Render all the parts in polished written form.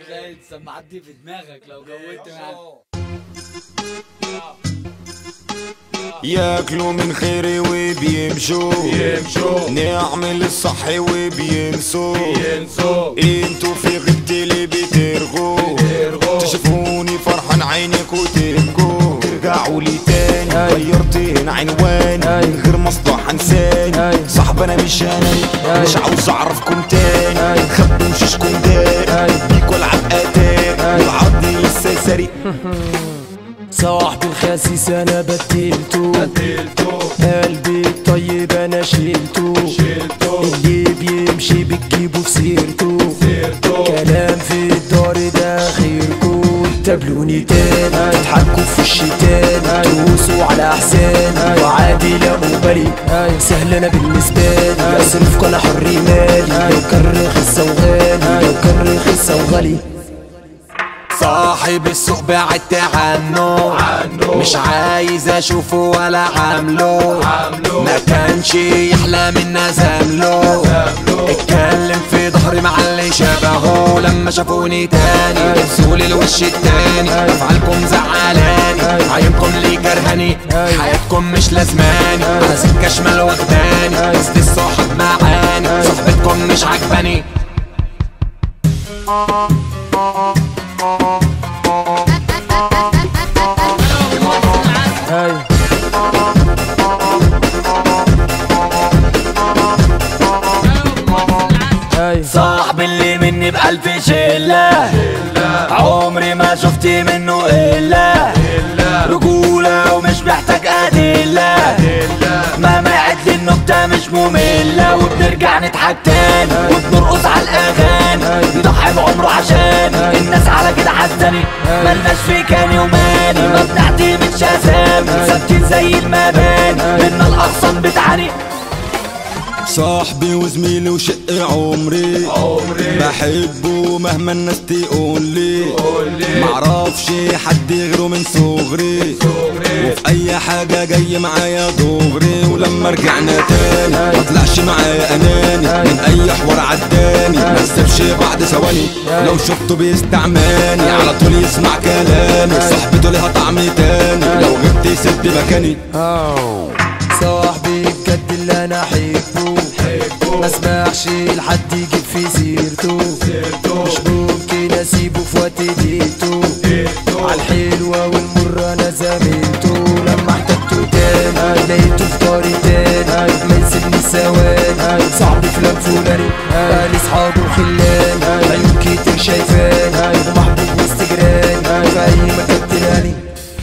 تخيل السماعات دي في دماغك لو جودت معاك. ياكلوا من خيري وبيمشوا نعمل الصح وبينسوا انتوا في غيبتي اللي بترغوا تشوفوني فرحان عينك وتبكوا ترجعوا لي تاني غيرت عنواني من غير مصلحة انساني صاحب انا مش اناني مش عاوز اعرفكم تاني خبوا وشوشكم داري بيكوا العب اتاري والعرض لسه ساري. صاحبي الخسيس انا بدلته قلبي الطيب انا شلته اللي بيمشي بتجيبه في سيرته كلام في الدار ده خيركو تقابلوني تاني تضحكوا في وشي تاني تروسوا على احساني وعادي لا مبالي سهل انا بالنسبه لي اصرفكوا انا حر مالي لو كان رخيص وغالي لو كان رخيص وغالي. صاحب السوق بعدت عنه مش عايز اشوفه ولا عامله ما كانش يحلى منا زمله اتكلم في ظهري مع اللي شبهه لما شافوني تاني لبسولي الوش التاني افعالكم زعلاني عينكم لي كرهاني حياتكم مش لازماني على سكة شمال واخداني قصدي الصاحب معاني صحبتكم مش عجباني. صاحب اللي مني بألف شلة عمري ما شفت منه إلا رجولة ومش محتاج أدلة مهما يعدلي النكتة مش مملة وبنرجع نضحك تاني وبنرقص على الأغاني بيضحي بعمره عشان الناس على كده حزاني ملناش في كاني وماني ما بنعتمدش أسامي ثابتين زي المباني منا الأغصان بتعاني. صاحبي وزميلي وشق عمري بحبه مهما الناس تقولي معرفش حد غيره من صغري وفي اي حاجة جاي معايا دغري ولما رجعنا تاني مطلعش معايا اناني من اي حوار عداني مسيبش بعد ثواني لو شفته بيستعماني على طول يسمع كلامي صاحبته ليها طعم تاني لو غبت يسد مكاني. صاحبي بجد اللي انا احبه ما اسمحش لحد يجيب في سيرته مش ممكن اسيبه في وقت ديته عالحلوة والمرة انا زميلته لما احتجته تاني لقيته في داري تاني ما يسيبني ثواني صاحبي فلان فلاني قالي صحابه وخلاني عيون كتير شايفاني ومحبوب وسط جيراني في اي مكان تلاني.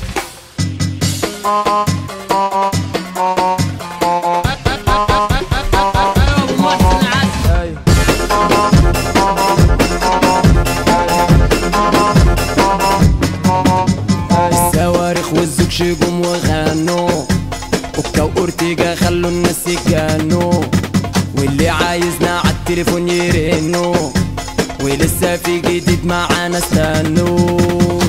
الصواريخ والزوج جم وغنوا اوكا واورتيجا خلوا الناس يتجنوا واللي عايزنا عالتليفون يرنوا ولسه في جديد معانا استنوا.